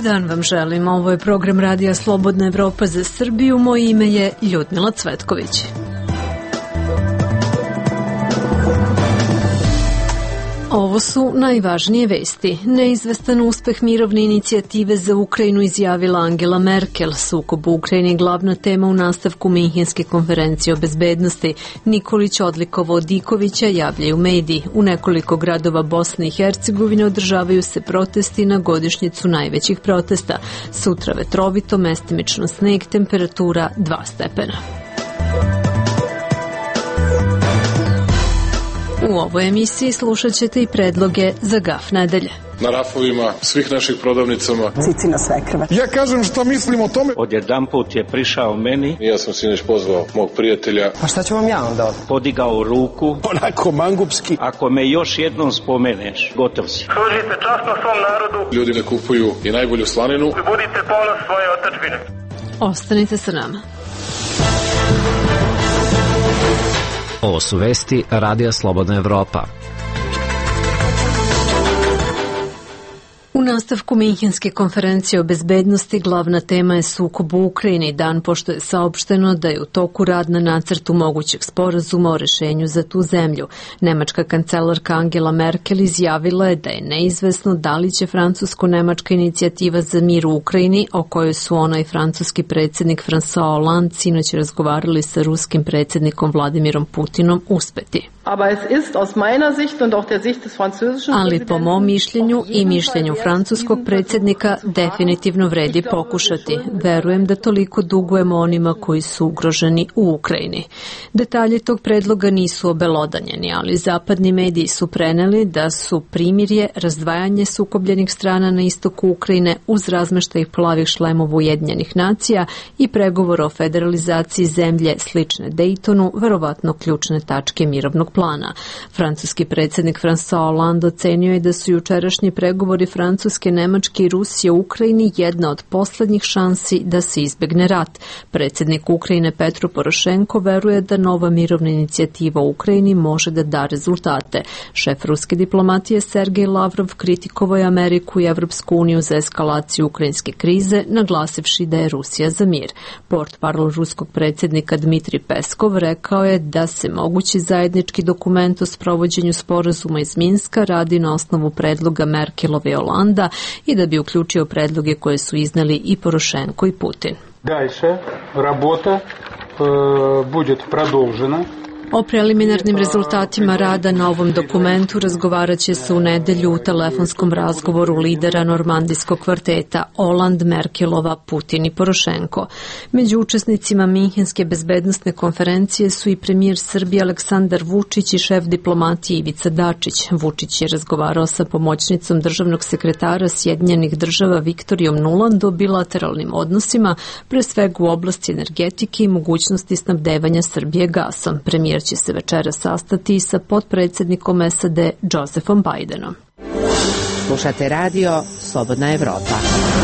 Dobar dan vam želim. Ovo je program Radija Slobodna Evropa za Srbiju. Moje ime je Ljudmila Cvetković. Ovo su najvažnije vesti. Neizvestan uspeh mirovne inicijative za Ukrajinu izjavila Angela Merkel. Sukob u Ukrajini je glavna tema u nastavku Minhenske konferencije o bezbednosti. Nikolić odlikovao Dikovića, javljaju mediji. U nekoliko gradova Bosne i Hercegovine održavaju se protesti na godišnjicu najvećih protesta. Sutra vetrovito, mestimično sneg, temperatura 2 stepena. U ovoj emisiji slušat ćete i predloge za gaf nedelje. Na rafovima svih naših prodavnicama Cicina svekrva. Ja kažem šta mislim o tome. Odjedanput je prišao meni. Ja sam sinoć pozvao mog prijatelja. Pa šta ću vam ja onda? Podigao ruku. Onako mangupski. Ako me još jednom spomeneš, gotov si. Služite časno svom narodu. Ljudi ne kupuju i najbolju slaninu. I budite ponos svoje otadžbine. Ostanite sa nama. Ovo su vesti Radija Slobodna Evropa. U nastavku Minhenske konferencije o bezbednosti glavna tema je sukob u Ukrajini, dan pošto je saopšteno da je u toku rad na nacrtu mogućeg sporazuma o rešenju za tu zemlju. Nemačka kancelarka Angela Merkel izjavila je da je neizvesno da li će francusko-nemačka inicijativa za mir u Ukrajini, o kojoj su ona i francuski predsjednik François Hollande sinoć razgovarali sa ruskim predsjednikom Vladimirom Putinom, uspeti. Ali po mom mišljenju i mišljenju francuskog predsjednika definitivno vredi pokušati. Verujem da toliko dugujemo onima koji su ugroženi u Ukrajini. Detalje tog predloga nisu obelodanjeni, ali zapadni mediji su preneli da su primirje, razdvajanje sukobljenih strana na istoku Ukrajine uz razmeštaj plavih šlemova Ujedinjenih nacija i pregovor o federalizaciji zemlje slične Daytonu, verovatno ključne tačke mirovnog plana. Francuski predsjednik François Hollande ocenio je da su jučerašnji pregovori Francuske, Nemačke i Rusije u Ukrajini jedna od poslednjih šansi da se izbegne rat. Predsjednik Ukrajine Petro Porošenko veruje da nova mirovna inicijativa u Ukrajini može da da rezultate. Šef ruske diplomatije Sergej Lavrov kritikovao je Ameriku i Evropsku uniju za eskalaciju ukrajinske krize, naglasivši da je Rusija za mir. Portparol ruskog predsjednika Dmitri Peskov rekao je da se mogući zajednički dokument o sprovođenju sporazuma iz Minska radi na osnovu predloga Merkelove i Holanda i da bi uključio predloge koje su iznali i Porošenko i Putin. Дальше работа будет продолжена. O preliminarnim rezultatima rada na ovom dokumentu razgovarat će se u nedelju u telefonskom razgovoru lidera normandijskog kvarteta Hollande, Merkelova, Putin i Porošenko. Među učesnicima Minhenske bezbednosne konferencije su i premijer Srbije Aleksandar Vučić i šef diplomatije Ivica Dačić. Vučić je razgovarao sa pomoćnicom državnog sekretara Sjedinjenih država Viktorijom Nuland o bilateralnim odnosima, pre svega u oblasti energetike i mogućnosti snabdevanja Srbije gasom. Premijer će se večera sastati sa potpredsjednikom SAD Josephom Bidenom. Slušate radio Slobodna Evropa.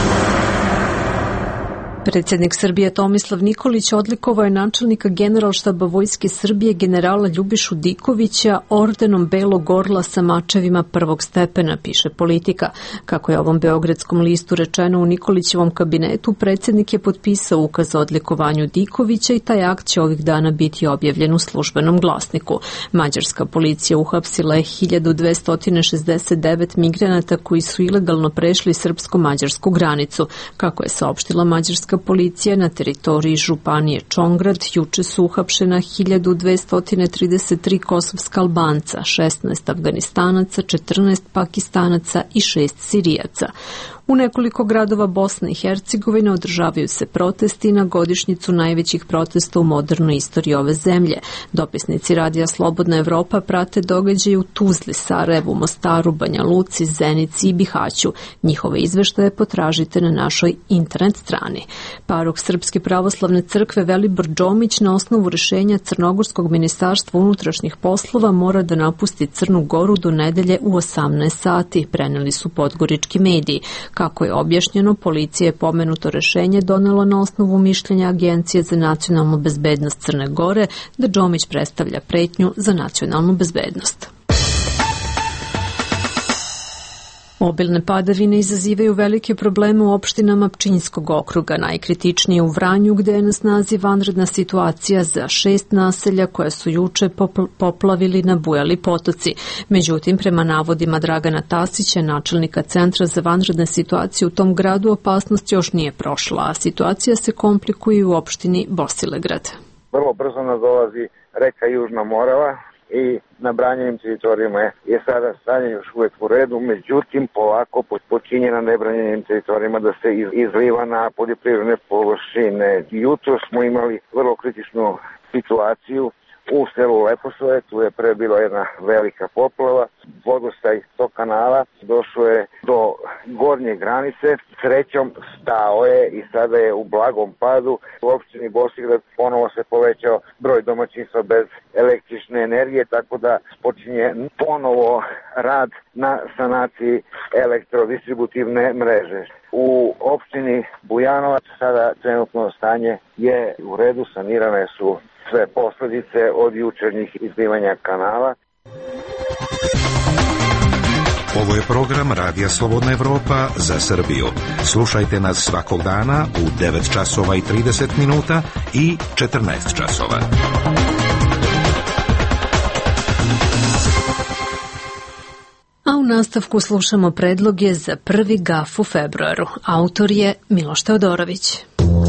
Predsjednik Srbije Tomislav Nikolić odlikovao je načelnika Generalštaba Vojske Srbije generala Ljubišu Dikovića ordenom Belog orla sa mačevima prvog stepena, piše Politika. Kako je ovom beogradskom listu rečeno u Nikolićevom kabinetu, predsjednik je potpisao ukaz o odlikovanju Dikovića i taj akt će ovih dana biti objavljen u službenom glasniku. Mađarska policija uhapsila je 1269 migranata koji su ilegalno prešli srpsko-mađarsku granicu. Kako je saopštila mađarska policija, na teritoriji županije Čongrad juče su uhapšena 1233 kosovska Albanca, 16 Afganistanaca, 14 Pakistanaca i 6 Sirijaca. U nekoliko gradova Bosne i Hercegovine održavaju se protesti na godišnjicu najvećih protesta u modernoj istoriji ove zemlje. Dopisnici Radija Slobodna Evropa prate događaje u Tuzli, Sarajevu, Mostaru, Banja Luci, Zenici i Bihaću. Njihove izveštaje potražite na našoj internet strani. Parok Srpske pravoslavne crkve Velibor Džomić na osnovu rešenja Crnogorskog ministarstva unutrašnjih poslova mora da napusti Crnu Goru do nedelje u 18 sati, preneli su podgorički mediji. Kako je objašnjeno, policija je pomenuto rešenje donela na osnovu mišljenja Agencije za nacionalnu bezbednost Crne Gore da Džomić predstavlja pretnju za nacionalnu bezbednost. Obilne padavine izazivaju velike probleme u opštinama Pčinjskog okruga, najkritičnije u Vranju gde je na snazi vanredna situacija za 6 naselja koja su juče poplavili nabujali potoci. Međutim, prema navodima Dragana Tasića, načelnika Centra za vanredne situacije u tom gradu, opasnost još nije prošla, a situacija se komplikuje u opštini Bosilegrad. Vrlo brzo nas dolazi reka Južna Morava i na branjenim teritorijama je sada stanje još uvek u redu, međutim polako počinje na nebranjenim teritorijama da se izliva na poljoprivredne površine. Jutro smo imali vrlo kritičnu situaciju u selu Leposove, tu je pre bila jedna velika poplava, vodostaj tog kanala došao je do gornje granice, srećom stao je i sada je u blagom padu. U opštini Bosilegrad ponovo se povećao broj domaćinstva bez električne energije, tako da počinje ponovo rad na sanaciji elektrodistributivne mreže. U opštini Bujanovac sada trenutno stanje je u redu, sanirane su sve posledice od jučernjih izlivanja kanala. Ovo je program Radija Slobodna Evropa za Srbiju. Slušajte nas svakog dana u 9 časova i 30 minuta i 14 časova. A u nastavku slušamo predloge za prvi gaf u februaru. Autor je Miloš Teodorović.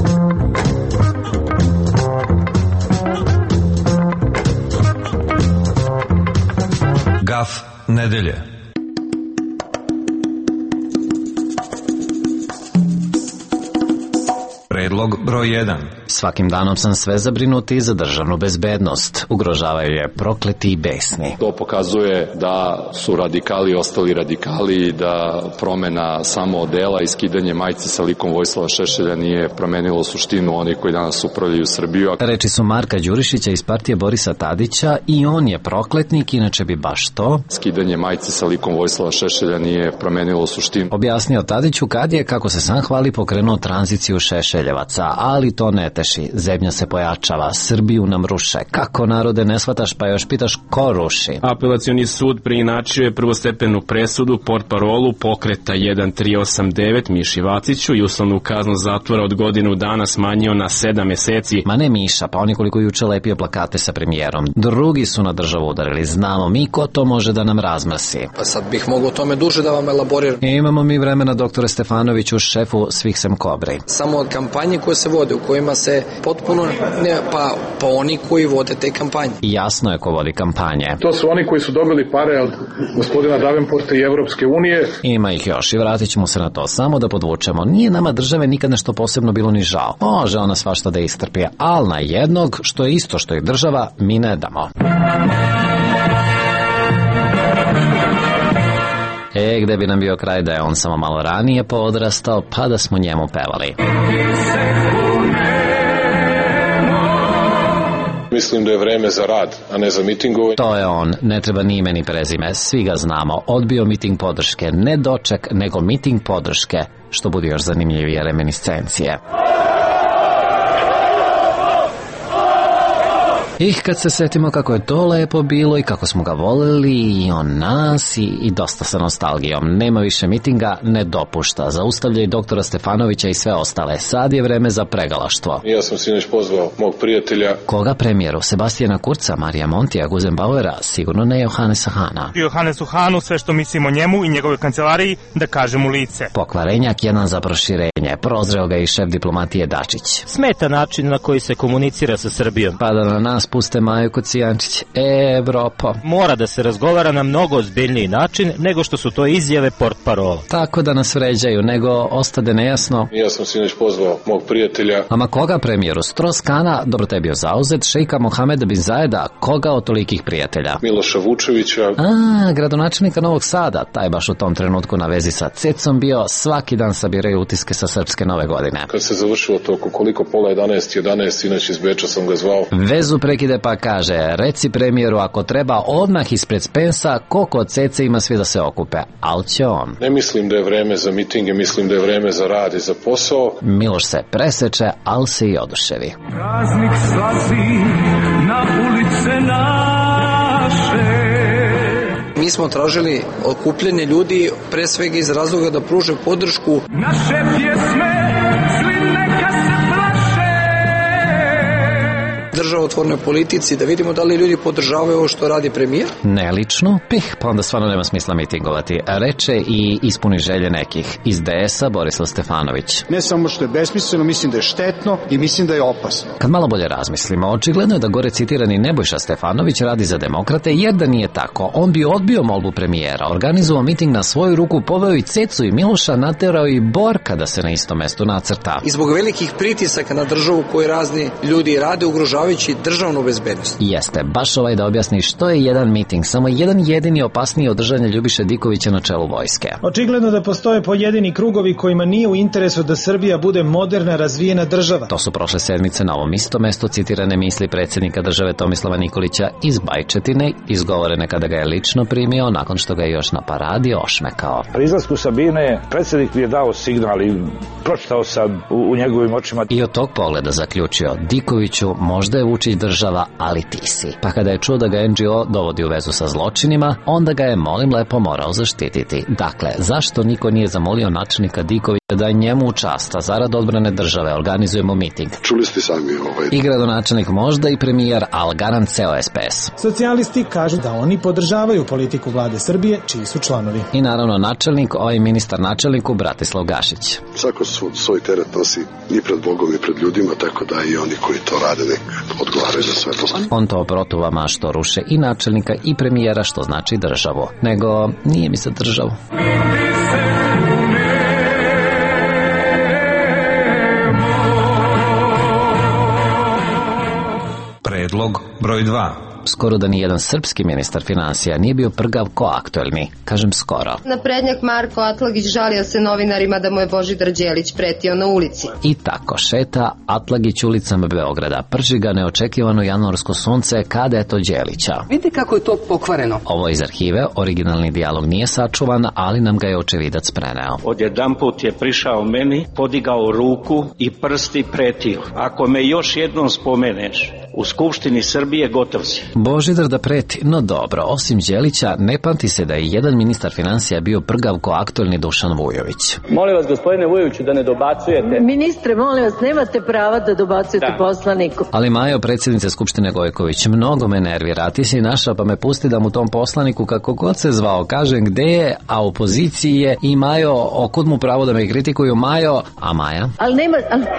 Gaf nedelje. Predlog broj 1. Svakim danom sam sve zabrinutiji za državnu bezbednost. Ugrožavaju je prokleti i besni. To pokazuje da su radikali ostali radikali, da promena samo odela i skidanje majice sa likom Vojislava Šešelja nije promenilo suštinu onih koji danas upravljaju Srbiju. Reči su Marka Đurišića iz partije Borisa Tadića i on je prokletnik, inače bi baš to. Skidanje majice sa likom Vojislava Šešelja nije promenilo suštinu. Objasnio Tadiću kad je, kako se sam hvali, pokrenuo tranziciju Šešeljevaca, ali to ne teši. Zemlja se pojačava, Srbiju nam ruše. Kako, narode, ne shvataš, pa još pitaš ko ruši? Apelacioni sud preinačio je prvostepenu presudu portparolu pokreta 1389 Miši Vaciću i uslovnu kaznu zatvora od godinu dana smanjio na 7 meseci. Ma ne Miša, pa oni koliko juče lepio plakate sa premijerom. Drugi su na državu udarili, znamo mi ko to može da nam razmrsi. Pa sad bih mogao o tome duže da vam elaboriram. Imamo mi vremena, doktore Stefanoviću, šefu svih sem Kobri. Samo od kampanje koje se vode, u kojima se potpuno, pa oni koji vode te kampanje. Jasno je ko vodi kampanje. To su oni koji su dobili pare od gospodina Davenporta i Evropske unije. Ima ih još i vratit ćemo se na to. Samo da podvučemo, nije nama države nikad nešto posebno bilo ni žao. Može ona svašta da istrpi, ali na jednog, što je isto što je država, mi ne damo. Gde bi nam bio kraj da je on samo malo ranije poodrastao, pa da smo njemu pevali. Mislim da je vreme za rad, a ne za mitingovanje. To je on, ne treba ni ime ni prezime, svi ga znamo. Odbio miting podrške, ne doček, nego miting podrške, što bude još zanimljivije reminiscencije. I kad se setimo kako je to lepo bilo i kako smo ga voleli i on nas i dosta sa nostalgijom. Nema više mitinga, ne dopušta. Zaustavlja i doktora Stefanovića i sve ostale. Sad je vreme za pregalaštvo. Ja sam sinoć pozvao mog prijatelja. Koga premijeru? Sebastijana Kurca, Marija Montija, Guzenbauera, sigurno ne Johannesa Hana. Johannesu Hanu sve što mislimo njemu i njegovoj kancelariji da kažem u lice. Pokvarenjak jedan za proširenje. Prozreo ga i šef diplomatije Dačić. Smeta način na koji se komunicira sa Srbijom. Pa da na nas puste Maju Kocijančić. Evropo. Mora da se razgovara na mnogo ozbiljniji način nego što su to izjave portparola. Tako da nas vređaju, nego ostade nejasno. Ja sam sinoć pozvao mog prijatelja. Ama koga premijeru? Stroskana, dobro te je bio zauzet, šejka Mohameda bin Zajeda, koga od tolikih prijatelja? Miloša Vučevića. Gradonačelnika Novog Sada, taj baš u tom trenutku na vezi sa Cecom bio, svaki dan sabiraju utiske sa srpske nove godine. Kad se završilo to, koliko pola 11, sinoć iz Beča sam ga zvao. Vezu prekide pa kaže, reci premijeru ako treba odmah ispred Spensa, ko kod Cece ima svi da se okupe, al će on. Ne mislim da je vreme za mitinge, mislim da je vreme za rad i za posao. Miloš se preseče, al se i oduševi. Praznik slazi na ulice naše. Mi Mi smo tražili okupljanje ljudi pre svega iz razloga da pruže podršku. Naše pjesme svi neka se plaše. Državotvornoj politici, da vidimo da li ljudi podržavaju ovo što radi premijer. Ne lično, pa onda stvarno nema smisla mitingovati. Reče i ispuni želje nekih. Iz DS-a Borislav Stefanović. Ne samo što je besmisleno, mislim da je štetno i mislim da je opasno. Kad malo bolje razmislimo, očigledno je da gore citirani Nebojša Stefanović radi za demokrate, jer da nije tako, on bi odbio molbu premijera, organizovao miting na svoju ruku, poveo i Cecu i Miloša, naterao i Borka da se na istom mestu nacrta. I zbog velikih pritisaka na državu koji razni ljudi rade, ugrožavajući državnu bezbednost. Jeste, baš ovaj da objasni što je jedan miting, samo jedan jedini opasniji od držanja Ljubiše Dikovića na čelu vojske. Očigledno da postoje pojedini krugovi kojima nije u interesu da Srbija bude moderna, razvijena država. To su prošle sedmice na ovom istom mestu citirane misli predsjednika države Tomislava Nikolića iz Bajčetine, izgovorene kada ga je lično primio, nakon što ga je još na paradi ošmekao. Pri izlasku Sabine predsjednik mi je dao signal i pročitao sam u njegovim očima. I od tog pogleda zaključio, Dikoviću, možda je Vučić država, ali ti si. Pa kada je čuo da ga NGO dovodi u vezu sa zločinima, onda ga je, molim lepo, morao zaštititi. Dakle, zašto niko nije zamolio načelnika Dikovića da njemu u čast, a zarad odbrane države organizujemo miting? Čuli ste sami I gradonačelnik, možda i premijer, ali garant ceo SPS. Socijalisti kažu da oni podržavaju politiku vlade Srbije, čiji su članovi. I naravno načelnik, ovaj ministar načelniku Bratislav Gašić. Svako svoj teret nosi i pred Bogom i pred ljudima, tako da i oni koji to rade nek odgovaraju za sve to. On to protuvama što ruše i načelnika i premijera, što znači državu. Nego nije mi za državu. Predlog broj 2. Skoro da ni jedan srpski ministar financija nije bio prgav ko aktuelni. Kažem skoro. Naprednjak Marko Atlagić žalio se novinarima da mu je Božidar Đelić pretio na ulici. I tako šeta Atlagić ulicama Beograda. Prži ga neočekivano januarsko sunce kada je to Đelića. Vidite kako je to pokvareno. Ovo iz arhive, originalni dijalog nije sačuvan, ali nam ga je očevidac preneo. Odjedanput je prišao meni, podigao ruku i prsti pretio. Ako me još jednom spomeneš u Skupštini Srbije, gotov si. Božidar da preti, no dobro, osim Đelića, ne pamti se da je jedan ministar financija bio prgav ko aktuelni Dušan Vujović. Molim vas, gospodine Vujoviću, da ne dobacujete. Ministre, molim vas, nemate prava da dobacujete poslaniku. Ali Majo, predsjednice Skupštine Gojković, mnogo me nervira, ti si naša pa me pusti da mu tom poslaniku kako god se zvao, kažem gde je, a u opoziciji je i Majo, okud mu pravo da me kritikuju Majo, a Maja? Ali nema,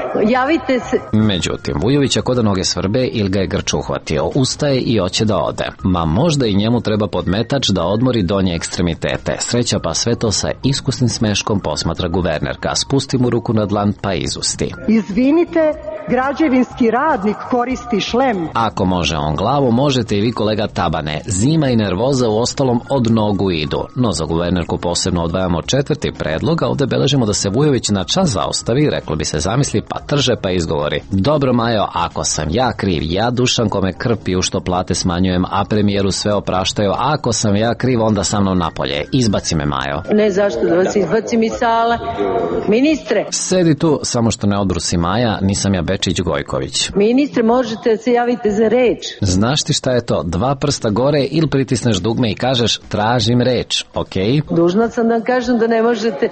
javite se. Međutim, Vujovića koda noge svrbe ili ga je grč uhvatio, ustaje i hoće da ode. Ma možda i njemu treba podmetač da odmori donje ekstremitete. Sreća pa sve to sa iskusnim smeškom posmatra guvernerka. Spusti mu ruku na dlan pa izusti. Izvinite, građevinski radnik koristi šlem. Ako može on glavu, možete i vi kolega Tabane. Zima i nervoza u ostalom od nogu idu. No za guvernerku posebno odvajamo četvrti predlog, a ovde beležimo da se Vujović na čas zaostavi, reklo bi se zamisli, pa trže pa izgovori. Dobro Majo, ako sam ja kriv, ja Dušan kome krv piju što plate smanjujem, a premijeru sve opraštaju, ako sam ja kriv, onda sa mnom napolje. Izbaci me Majo. Ne, zašto da vas izbacim iz sale? Ministre. Sedi tu, samo što ne odbrusi Maja, nisam ja Bečić Gojković. Ministre, možete da se javite za reč. Znaš ti šta je to? 2 prsta gore ili pritisneš dugme i kažeš tražim reč, okej? Dužna sam da kažem da ne možete.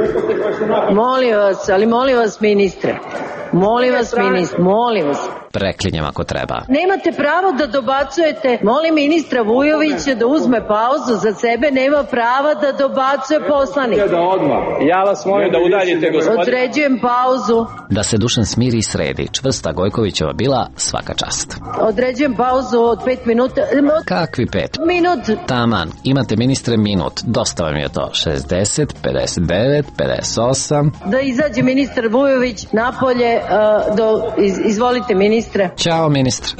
Molim vas ministre. Molim vas. Preklinjem ako treba. Nemate pravo da dobacujete. Molim ministra Vujovića da uzme pauzu za sebe. Nema prava da dobacuje poslanik. Ja vas molim da udaljite, gospodine. Određujem pauzu. Da se Dušan smiri i sredi. Čvrsta Gojkovićeva bila, svaka čast. Određujem pauzu od 5 minuta. Kakvi 5? Minut. Taman, imate ministre minut. Dosta vam je to. 60, 59, 58. Da izađe ministar Vujović napolje. Izvolite ministre. Ćao ministre.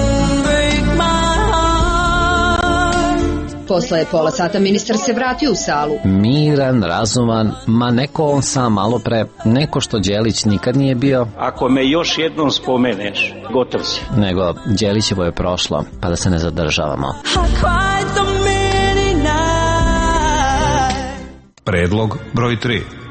Posle pola sata ministar se vratio u salu. Miran, razuman, ma neko on sam malo pre, neko što Đelić nikad nije bio. Ako me još jednom spomeneš, gotov si. Nego, Đelićevo je prošlo, pa da se ne zadržavamo. Predlog broj 3.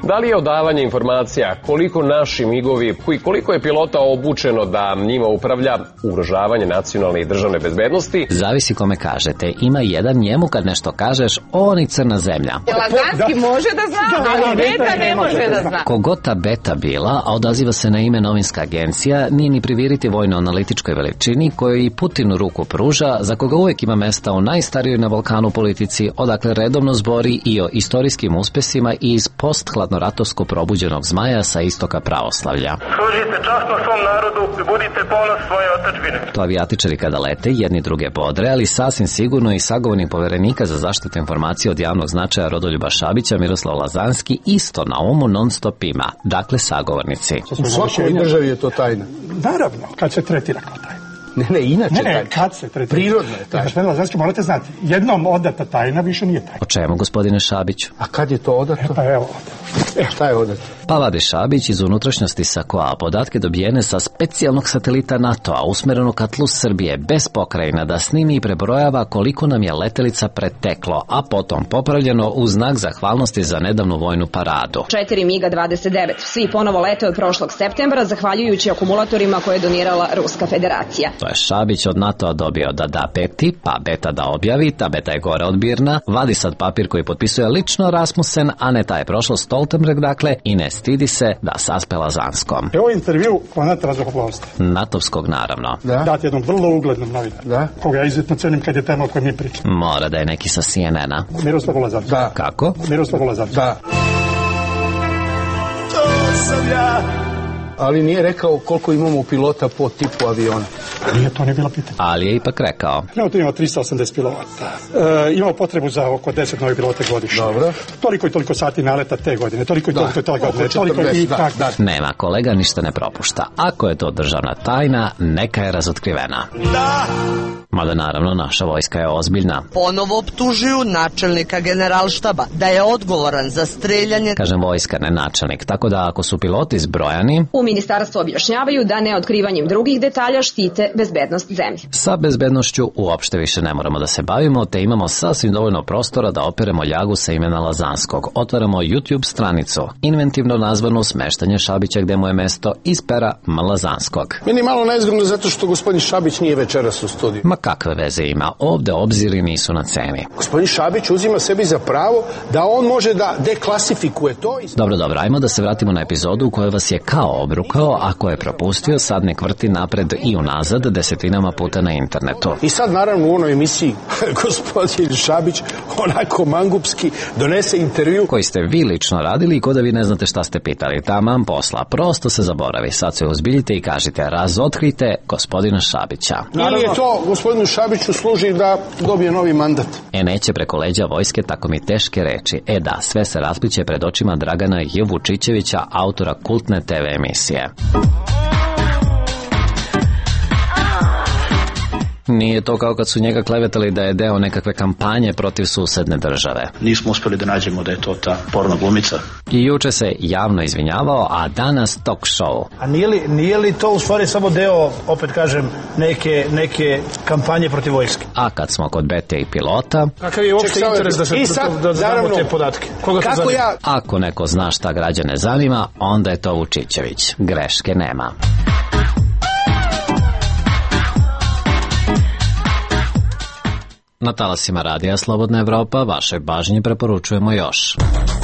Da li je odavanje informacija koliko naši migovi, koliko je pilota obučeno da njima upravlja, ugrožavanje nacionalne i državne bezbednosti? Zavisi kome kažete. Ima jedan, njemu kad nešto kažeš, on i crna zemlja. Lazanski može da zna, ali Beta ne može da zna. Kogod ta Beta bila, a odaziva se na ime novinska agencija, nije ni priviriti vojno-analitičkoj veličini kojoj i Putinu ruku pruža, za koga uvijek ima mesta u najstarijoj na Balkanu politici, odakle redovno zbori i o istorijskim uspesima i iz posthladnoratovsko probuđenog zmaja sa istoka pravoslavlja. Služite časno svom narodu i budite ponos svoje otadžbine. To avijatičari kada lete, jedni druge bodre, ali sasvim sigurno i sagovornik poverenika za zaštitu informacije od javnog značaja Rodoljuba Šabića, Miroslav Lazanski, isto na umu non stop ima. Dakle, sagovornici. U svakoj državi je to tajna. Naravno, kad se tretira kao tajna. Ne, inače tajna. Ne, kad se tretira. Prirodno je tajna. Gospodine Lazanski, morate znati, jednom odata tajna više nije tajna. O čemu, gospodine Šabiću? A kad je to odato? Pa evo. Šta je odato? Pa vadi Šabić iz unutrašnjosti SAKOA podatke dobijene sa specijalnog satelita NATO-a usmereno ka tlu Srbije bez pokrajina da snimi i prebrojava koliko nam je letelica preteklo, a potom popravljeno u znak zahvalnosti za nedavnu vojnu paradu. 4 MiG-29. Svi ponovo lete od prošlog septembra zahvaljujući akumulatorima koje je donirala Ruska federacija. To je Šabić od NATO-a dobio da da Beti, pa Beta da objavi, ta Beta je gore od Birna, vadi sad papir koji potpisuje lično Rasmussen, a ne taj prošlo Stoltenberg, dakle, i ne stidi se da saspe Lazanskom. Evo intervju komandanta zrakoplovstva. Natovskog, naravno. Dati jednom vrlo uglednom novinaru, koga ja izuzetno cenim kad je tema o kojoj mi pričamo. Mora da je neki sa CNN-a. Miroslav Lazanski. Da. Kako? Miroslav Lazanski. Da. To sam ja. Ali nije rekao koliko imamo pilota po tipu aviona. Nije, to nije bilo pitanje. Ali je ipak rekao. Tu imamo 380 pilota. Imamo potrebu za oko 10 novih pilota godišnje. Dobro. Toliko i toliko sati naleta te godine. Toliko i toliko te godine. Toliko i tako. Nema, kolega ništa ne propušta. Ako je to državna tajna, neka je razotkrivena. Da! Mada naravno naša vojska je ozbiljna. Ponovo optužuju načelnika generalštaba da je odgovoran za streljanje. Kažem vojska, ne načelnik. Tako da ako su piloti zbrojani, u ministarstvu objašnjavaju da neotkrivanjem drugih detalja štite bezbednost zemlje. Sa bezbednošću uopšte više ne moramo da se bavimo, te imamo sasvim dovoljno prostora da operemo ljagu sa imena Lazanskog. Otvaramo YouTube stranicu, inventivno nazvanu Smeštanje Šabića gde mu je mesto iz pera Lazanskog. Meni malo nezgodno zato što gospodin Šabić nije večeras u studiju. Ma kakve veze ima, ovde obziri nisu na ceni. Gospodin Šabić uzima sebi za pravo da on može da deklasifikuje to. Dobro, ajmo da se vratimo na epizodu u kojoj vas je kao obrukao, ako je propustio, sad nek vrti napred i unazad desetinama puta na internetu. I sad naravno u onoj emisiji gospodin Šabić onako mangupski donese intervju koji ste vi lično radili i ko da vi ne znate šta ste pitali. Taman posla, prosto se zaboravi. Sad se uzbiljite i kažite, razotkrite gospodina Šabića. Ili je to gospodinu Šabiću služi da dobije novi mandat? Neće preko leđa vojske tako mi teške reči. Da, sve se raspliće pred očima Dragana J. Vučićevića, autora kultne TV emisije. Nije to kao kad su njega klevetali da je deo nekakve kampanje protiv susedne države. Nismo uspeli da nađemo da je to ta porno glumica. I juče se javno izvinjavao, a danas talk show. A nije li to u stvari samo deo, opet kažem, neke kampanje protiv vojske? A kad smo kod Bete i pilota... Kakav je uopšte interes da znamo te podatke? Koga to zanima? Ako neko zna šta građane zanima, onda je to Vučićević. Greške nema. Na talasima radija Slobodna Evropa vašoj pažnji preporučujemo još.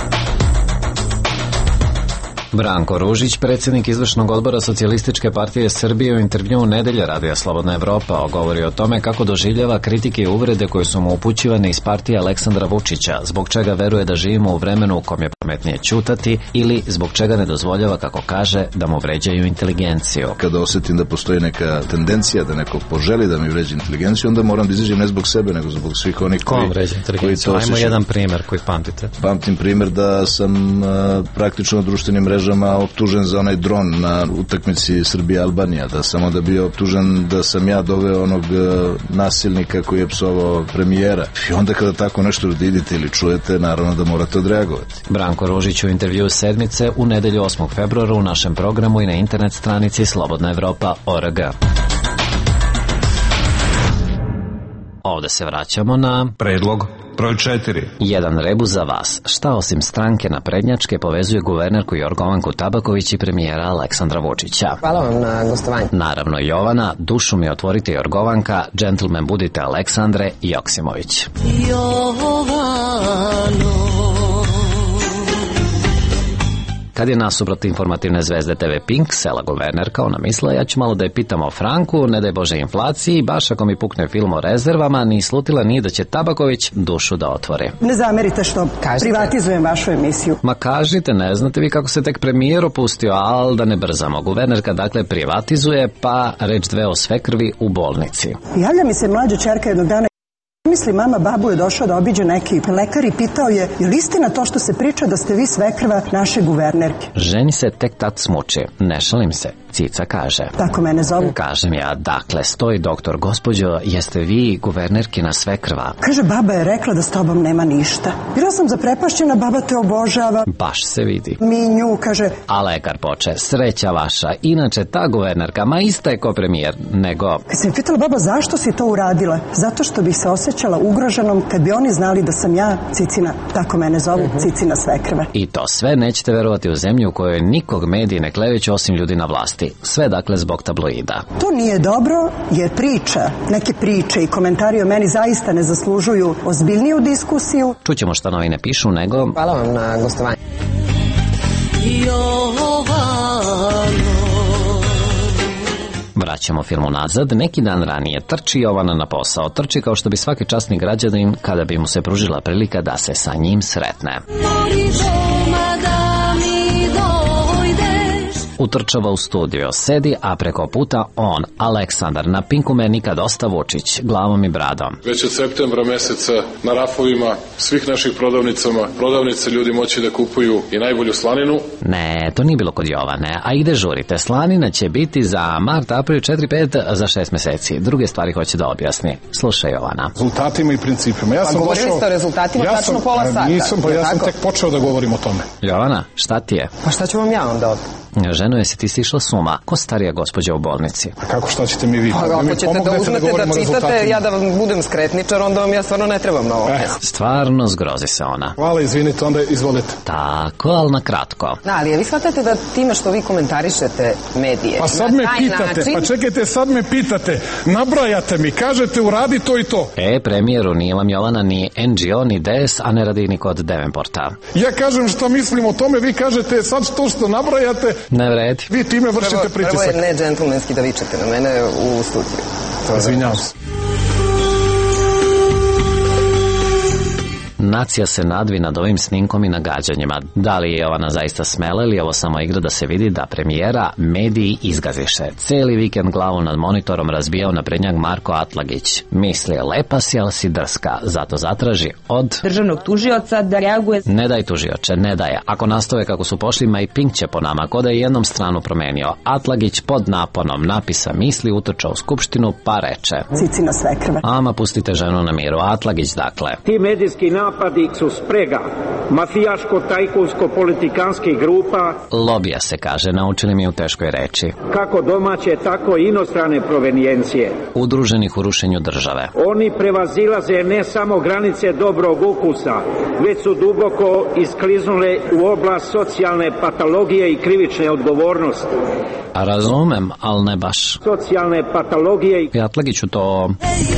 Branko Ružić, predsjednik izvršnog odbora Socijalističke partije Srbije, u intervju Nedelja radija Slobodna Evropa govori o tome kako doživljava kritike i uvrede koje su mu upućivane iz partije Aleksandra Vučića, zbog čega veruje da živimo u vremenu u kom je pametnije ćutati ili zbog čega ne dozvoljava, kako kaže, da mu vređaju inteligenciju. Kada osjetim da postoji neka tendencija da neko poželi da mi vređa inteligenciju, onda moram da izađem ne zbog sebe, nego zbog svih onih koji vređa inteligenciju. Ajmo jedan primer koji pamtite. Pamtim primer da sam praktično na društvenim mrežama optužen za onaj dron na utakmici Srbija-Albanija, da sam onda bio optužen da sam ja doveo onog nasilnika koji je psovao premijera. I onda kada tako nešto vidite ili čujete, naravno da morate odreagovati. Branko Ružić u intervju Sedmice u nedelju 8. februara u našem programu i na internet stranici slobodnaevropa.org. Ovde se vraćamo na predlog broj 4. Jedan rebus za vas. Šta osim stranke naprednjačke povezuje guvernerku Jorgovanku Tabaković i premijera Aleksandra Vučića? Hvala vam na gostovanju. Naravno Jovana, dušu mi otvorite Jorgovanka, džentlmen budite Aleksandre Joksimović. Kad je nasuprot informativne zvezde TV Pink sela guvernerka, ona misla, ja ću malo da je pitam o franku, ne daj Bože inflaciji, baš ako mi pukne film o rezervama, ni slutila ni da će Tabaković dušu da otvori. Ne zamerite što privatizujem vašu emisiju. Ma kažite, ne znate vi kako se tek premijer opustio, ali da ne brzamo. Guvernerka dakle privatizuje, pa reč dve o svekrvi u bolnici. Javlja mi se mlađa ćerka jednog dana. Misli, mama babu je došao da obiđe neki lekar i pitao je li istina to što se priča da ste vi svekrva naše guvernerke? Ženi se tek tad smuči. Ne šalim se. Cica kaže. Tako mene zovu. Kažem ja, dakle, stoji doktor, gospođo, jeste vi guvernerkina svekrva? Kaže, baba je rekla da s tobom nema ništa. Bila sam zaprepašćena, baba te obožava. Baš se vidi. Mi nju, kaže. A lekar poče, sreća vaša. Inače, ta guvernerka, ma ista je ko premijer, nego... Kad sam pitala, baba, zašto si to uradila? Zato što bih se osjećala ugroženom kad bi oni znali da sam ja Cicina, tako mene zovu, Cicina svekrva. I to sve nećete verovati u zemlju u kojoj nikog mediji ne kleveću osim ljudi na vlasti. Sve dakle zbog tabloida. To nije dobro jer neke priče i komentari o meni zaista ne zaslužuju ozbiljniju diskusiju. Čućemo šta novine pišu, nego... Hvala vam na gostovanju. Vraćamo film unazad. Neki dan ranije trči Jovana na posao. Trči kao što bi svaki časni građanin kada bi mu se pružila prilika da se sa njim sretne. Utrčava u studio, sedi, a preko puta on, Aleksandar, na Pinku me nikad dosta Vučić, glavom i bradom. Već od septembra meseca na rafovima svih naših prodavnice ljudi moći da kupuju i najbolju slaninu. Ne, to nije bilo kod Jovane, a ide žurite. Slanina će biti za mart, april, 4-5 za 6 meseci. Druge stvari hoće da objasni. Slušaj Jovana. Rezultatima i principima. Govorili ste o rezultatima tačno pola sata. Ja sam tek počeo da govorim o tome. Jovana, šta ti je? Pa šta ću vam ja onda ovdje? Ženo, jesi ti sišla s uma? Ko starija gospođa u bolnici? A kako, šta ćete mi vi? Pa ako ćete da uzmete da čitate, ja da vam budem skretničar, onda vam ja stvarno ne trebam na ovo. Stvarno zgrozi se ona. Hvala, izvinite, onda izvolite. Tako, ali na kratko. Ali vi shvatate da time što vi komentarišete medije, pa sad me pitate, pa čekajte, sad me pitate, nabrajate mi, kažete uradi to i to. Premijeru, nije vam Jovana ni NGO, ni DS, a ne radi ni kod Devenporta. Ja kažem šta mislim o tome, vi kažete sad to što nabrajate. Ne vredi. Vi time vršite pritisak. Prvo je ne džentlmenski da vičete na mene u studiju. Izvinjavam se. Nacija se nadvi nad ovim snimkom i nagađanjima. Da li je Jovana zaista smela ili je ovo samo igra da se vidi da premijera mediji izgaziše. Celi vikend glavu nad monitorom razbijao naprednjak Marko Atlagić. Misli, lepa si, ali si drska. Zato zatraži od državnog tužioca da reaguje. Ne daj tužioče, ne daj. Ako nastave kako su pošli, ma i Pink će po nama, ko da je jednom stranu promenio. Atlagić pod naponom napisa misli, utrčao u skupštinu, pa reče: Cicina svekrva. Ama pustite ženu na miru. Atlagić dakle. Ti medijski napadi su sprega mafijaško-tajkunsko-politikanskih grupa. Lobija se kaže, naučili mi u teškoj reči. Kako domaće, tako i inostrane provenijencije. Udruženih u rušenju države. Oni prevazilaze ne samo granice dobrog ukusa, već su duboko iskliznule u oblast socijalne patologije i krivične odgovornosti. A razumem, ali ne baš. Socijalne patologije i... Atlagiću to...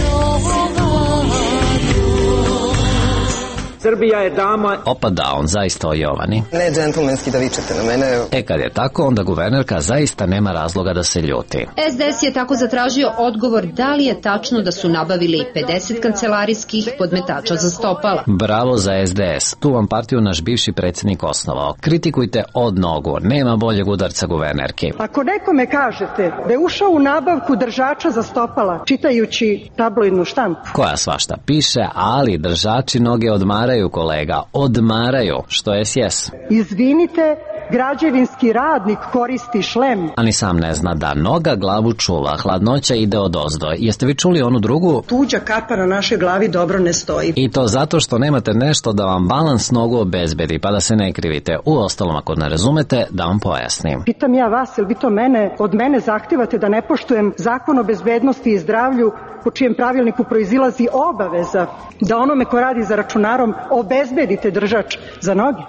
Srbija je dama... Opa da, on zaista o Jovani. Ne džentlmenski da vičete na mene. Kad je tako, onda guvernerka zaista nema razloga da se ljuti. SDS je tako zatražio odgovor da li je tačno da su nabavili 50 kancelarijskih podmetača za stopala. Bravo za SDS. Tu vam partiju naš bivši predsjednik osnovao. Kritikujte od nogu. Nema boljeg udarca guvernerki. Ako nekome kažete da je ušao u nabavku držača za stopala, čitajući tabloidnu štampu. Koja svašta piše, ali držači noge odmaraju, kolega. Odmaraju. Što je sjes? Izvinite, građevinski radnik koristi šlem. A ni sam ne zna da noga glavu čuva, hladnoća ide odozdo. Jeste vi čuli onu drugu? Tuđa kapa na našoj glavi dobro ne stoji. I to zato što nemate nešto da vam balans nogu obezbedi, pa da se ne krivite. Uostalom, ako ne razumete, da vam pojasnim. Pitam ja vas, jel vi to od mene zahtevate da ne poštujem Zakon o bezbednosti i zdravlju, po čijem pravilniku proizilazi obaveza da onome ko radi za računarom obezbedite držač za noge?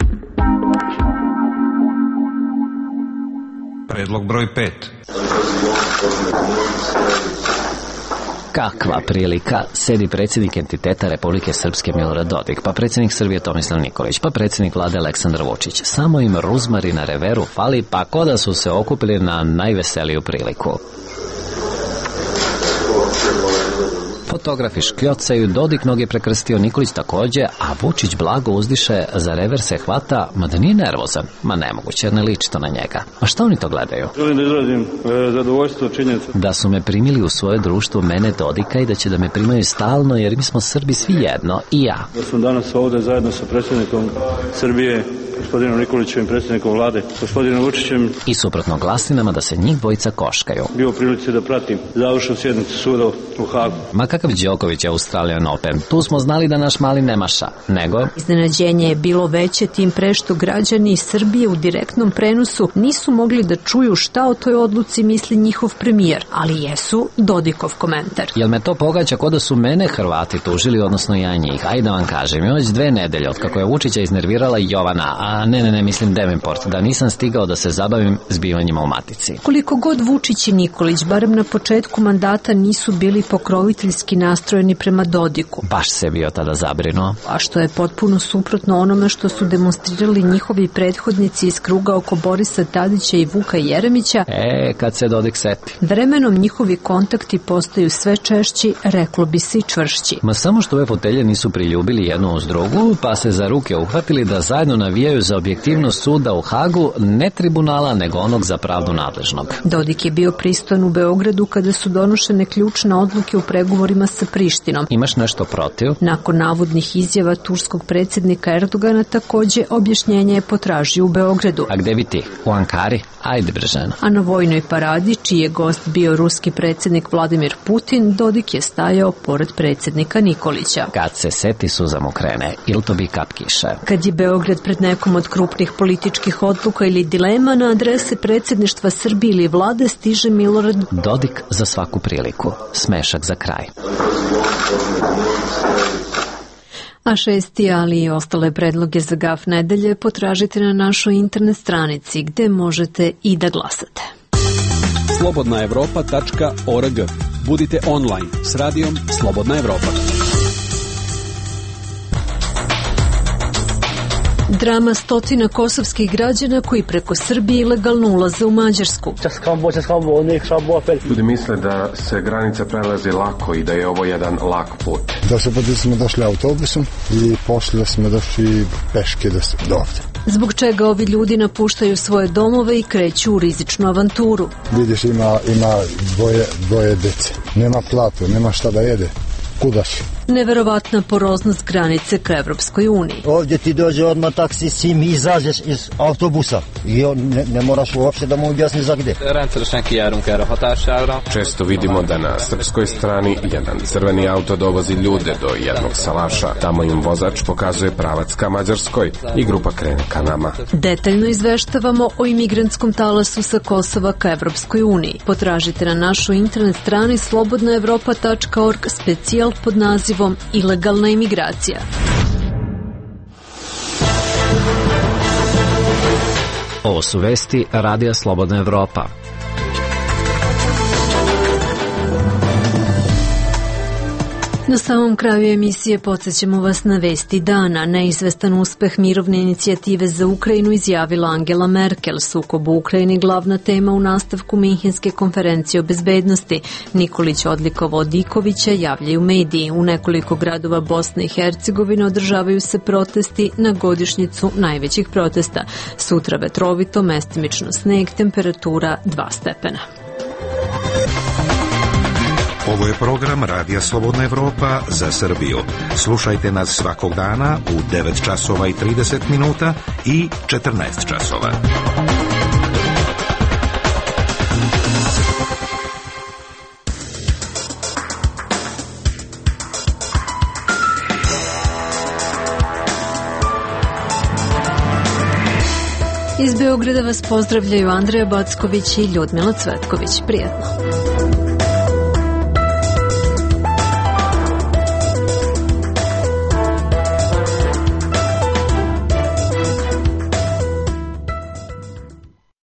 Predlog broj 5. Kakva prilika, sedi predsjednik entiteta Republike Srpske Milorad Dodik, pa predsjednik Srbije Tomislav Nikolić, pa predsjednik vlade Aleksandar Vučić. Samo im ruzmari na reveru fali, pa ko da su se okupili na najveseliju priliku. Fotografi škljocaju, Dodik noge prekrstio, Nikolić takođe, a Vučić blago uzdiše, za rever se hvata, mada nije nervozan. Ma nemoguće, ne liči to na njega. A šta oni to gledaju? Želim da izrazim zadovoljstvo činjenica. Da su me primili u svoje društvo, mene, Dodika, i da će da me primaju stalno, jer mi smo Srbi svi jedno, i ja. Da sam danas ovde zajedno sa predsjednikom Srbije, gospodinom Nikolićem, predsjednikom vlade, gospodinom Vučićem. I suprotno glasinama da se njih dvojica koškaju. Bio u prilici da pratim završnu sjednicu suda u Hagu. Ma kakav Đoković je Australian Open. Tu smo znali da naš mali ne maša, nego... Iznenađenje je bilo veće, tim pre što građani Srbije u direktnom prenosu nisu mogli da čuju šta o toj odluci misli njihov premijer, ali jesu Dodikov komentar. Jel me to pogađa ko da su mene Hrvati tužili, odnosno ja njih? Ajde da vam kažem, već 2 nedelje od kako je Vučića iznervirala Jovana, a ne, mislim Devenport, da nisam stigao da se zabavim zbivanjima u matici. Koliko god Vučić i Nikolić, barem na početku mandata, nisu bili pokroviteljski nastrojeni prema Dodiku. Baš se bio tada zabrinuo. A što je potpuno suprotno onome što su demonstrirali njihovi prethodnici iz kruga oko Borisa Tadića i Vuka Jeremića. Kad se Dodik seti. Vremenom njihovi kontakti postaju sve češći, reklo bi se i čvršći. Ma samo što ove fotelje nisu priljubili jednu uz drugu, pa se za ruke uhvatili da zajedno navijaju za objektivnost suda u Hagu, ne tribunala, nego onog za pravdu nadležnog. Dodik je bio pristojan u Beogradu kada su donošene ključne odluke u pregovorima sa Prištinom. Imaš nešto protiv? Nakon navodnih izjava turskog predsjednika Erdogana takođe objašnjenje je potražio u Beogradu. A gde bi ti? U Ankari? Ajde bre žena. A na vojnoj paradi, čiji je gost bio ruski predsjednik Vladimir Putin, Dodik je stajao pored predsjednika Nikolića. Kad se seti suza mu krene, ili to bi kap kiše. Kad je Beograd pred nekom od krupnih političkih odluka ili dilema, na adrese predsjedništva Srbije ili vlade stiže Milorad Dodik za svaku priliku. Smešak za kraj. A 6. ali i ostale predloge za GAF nedelje potražite na našoj internet stranici gde možete i da glasate. slobodnaevropa.org. Budite online s radijom Slobodna Evropa. Drama stotina kosovskih građana koji preko Srbije ilegalno ulaze u Mađarsku. Ljudi misle da se granica prelazi lako i da je ovo jedan lak put. Došli put smo došli autobusom i poslije smo došli peške do ovdje. Zbog čega ovi ljudi napuštaju svoje domove i kreću u rizičnu avanturu. Vidiš, ima dvoje dece. Nema platu, nema šta da jede. Kuda si? Neverovatna poroznost granice ka Evropskoj uniji. Ovdje ti dođe odmah taksi, sim, izađeš iz autobusa i ne moraš uopšte da mu objasni za gde. Rendszeresen kijárunk erre hatására. Često vidimo da na srpskoj strani jedan crveni auto dovozi ljude do jednog salaša. Tamo im vozač pokazuje pravac ka Mađarskoj i grupa krene ka nama. Detaljno izveštavamo o imigrantskom talasu sa Kosova ka Evropskoj uniji. Potražite na našoj internet strani slobodnaevropa.org specijal pod nazivom Ilegalna imigracija. Ovo su vesti Radija Slobodna Evropa. Na samom kraju emisije podsjećamo vas na vesti dana. Neizvestan uspeh mirovne inicijative za Ukrajinu izjavila Angela Merkel. Sukob u Ukrajini glavna tema u nastavku Minhenske konferencije o bezbednosti. Nikolić odlikovao Dikovića, javljaju mediji. U nekoliko gradova Bosne i Hercegovine održavaju se protesti na godišnjicu najvećih protesta. Sutra vetrovito, mestimično sneg, temperatura 2 stepena. Ovo je program Radija Slobodna Evropa za Srbiju. Slušajte nas svakog dana u 9 časova i 30 minuta i 14 časova. Iz Beograda vas pozdravljaju Andreja Backović i Ljudmila Cvetković. Prijatno.